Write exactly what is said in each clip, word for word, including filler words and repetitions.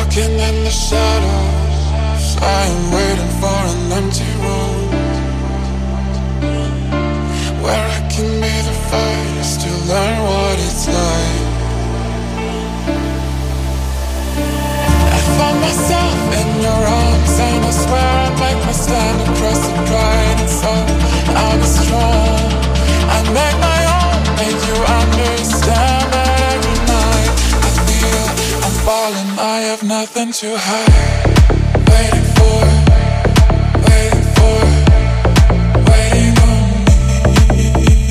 Walking in the shadows, I am waiting for an empty room where I can be the first to learn what it's like. I found myself in your arms, and I swear I make my stand across the pride and soul. I'll be strong, I make my own, make you understand that every night I feel I'm falling, I have nothing to hide. Waiting for, waiting for, waiting on me.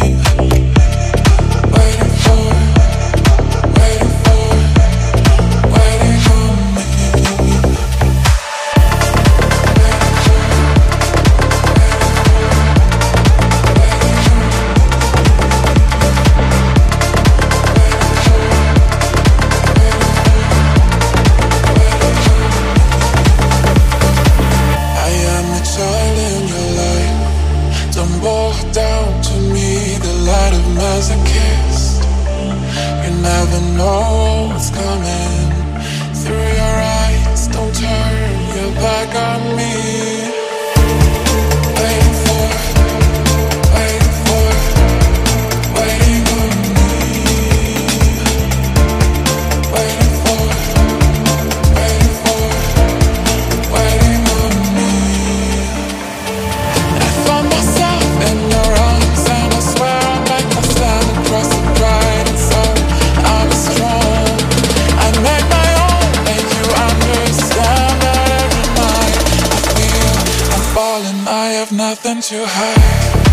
Waiting for, waiting for, waiting on me. Down to me, the light of masochist. You never know what's coming through your eyes. Don't turn your back on me. Waiting for, waiting for, waiting on me. Waiting for, waiting for, waiting on me. I found myself in your arms, and I swear I make my stand across the pride and soul. I'm strong, I make my own, make you understand that every night I feel I'm falling, I have nothing to hide.